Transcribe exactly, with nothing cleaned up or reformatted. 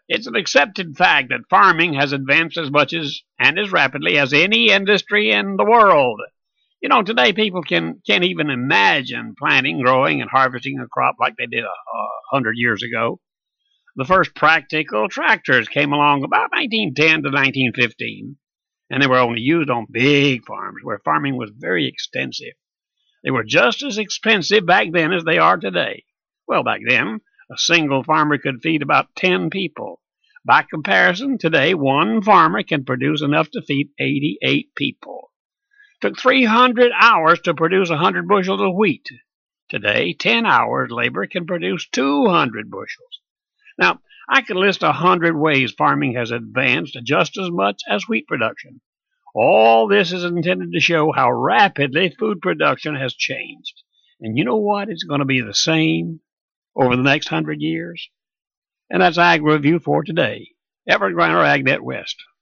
It's an accepted fact that farming has advanced as much as and as rapidly as any industry in the world. You know, today people can, can't even imagine planting, growing, and harvesting a crop like they did a, a hundred years ago. The first practical tractors came along about nineteen ten to nineteen fifteen, and they were only used on big farms where farming was very extensive. They were just as expensive back then as they are today. Well, back then, a single farmer could feed about ten people. By comparison, today, one farmer can produce enough to feed eighty-eight people. It took three hundred hours to produce one hundred bushels of wheat. Today, ten hours labor can produce two hundred bushels. Now, I could list a hundred ways farming has advanced just as much as wheat production. All this is intended to show how rapidly food production has changed. And you know what? It's going to be the same over the next hundred years. And that's Ag Review for today. Everett Griner, AgNet West.